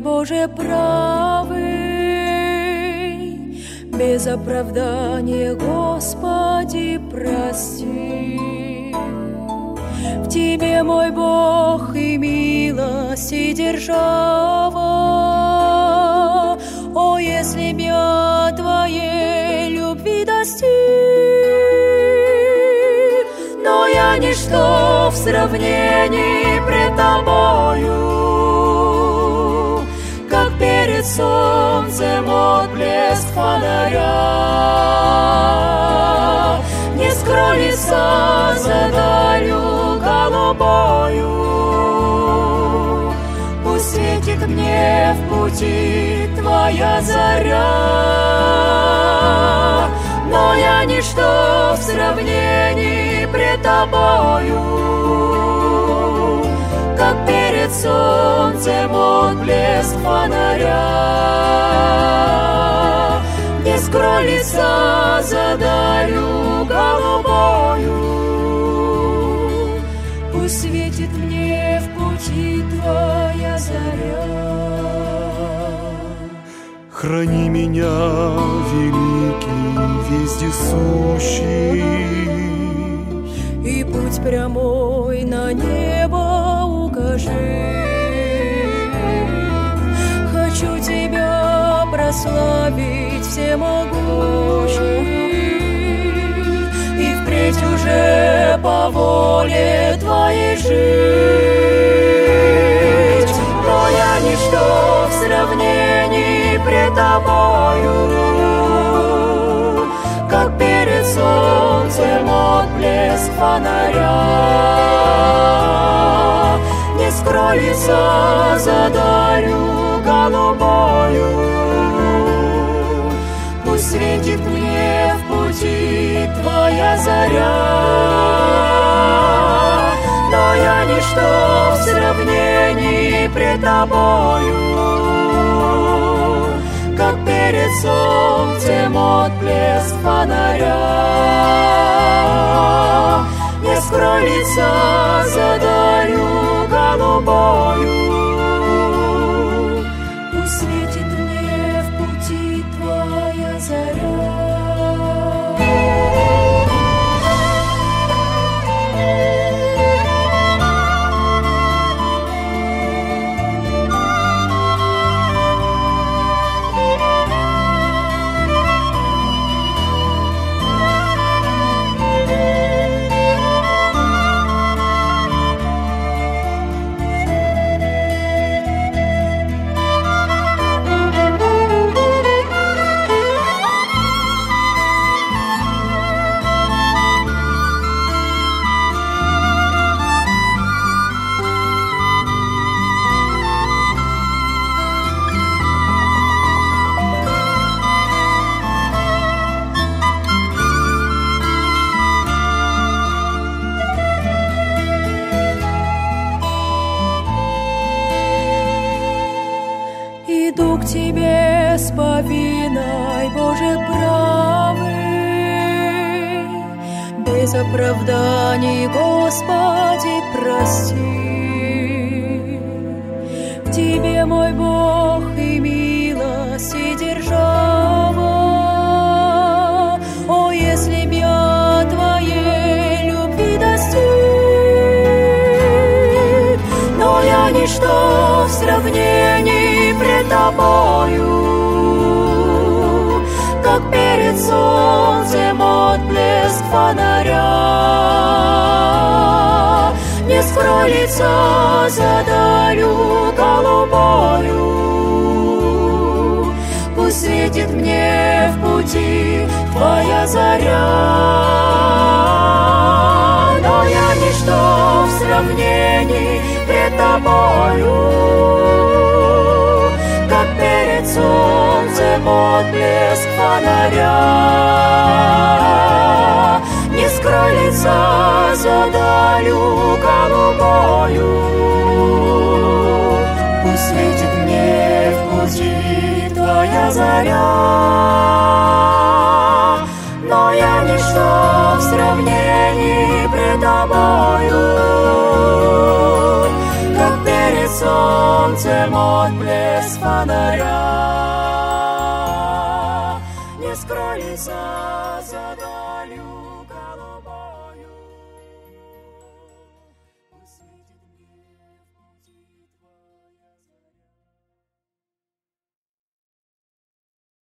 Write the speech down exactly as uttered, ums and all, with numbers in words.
Боже правый, без оправдания, Господи, прости. В Тебе, мой Бог, и милость, и держава. О, если б я Твоей любви достиг, но я ничто в сравнении пред Тобою, как перед солнцем отблеск фонаря. Не скрой лица за далью голубою, пусть светит мне в пути Твоя заря. Но я ничто в сравнении пред Тобою, как перед солнцем отблеск фонаря. Не скрой лица за далью голубою, пусть светит мне в пути Твоя заря. Храни меня, великий, вездесущий, и путь прямой на небо укажи. Хочу Тебя прославить, всемогущий, и впредь уже по воле Твоей жить. Но я ничто в сравнении пред Тобою, как перед солнцем отблеск фонаря. Не скрой лица за далью голубою, пусть светит мне в пути Твоя заря. Но я ничто в сравнении пред Тобою, как перед солнцем отблеск фонаря. Не скрой лица за далью голубою, пусть светит мне в пути Твоя заря. Иду к Тебе с повинной, Боже правый, без оправданий, Господи, прости. В Тебе, мой Бог, и милость, и держава. О, если б я Твоей любви достиг, но я ничто в сравнении пред Тобою, как перед солнцем отблеск фонаря. Не скрой лица за далью голубою, пусть светит мне в пути Твоя заря. Но я ничто в сравнении пред Тобою, как перед солнцем отблеск фонаря. Не скрой лица за далью голубою, пусть светит мне в пути Твоя заря. Но я ничто в сравнении пред Тобою, как перед солнцем отблеск фонаря.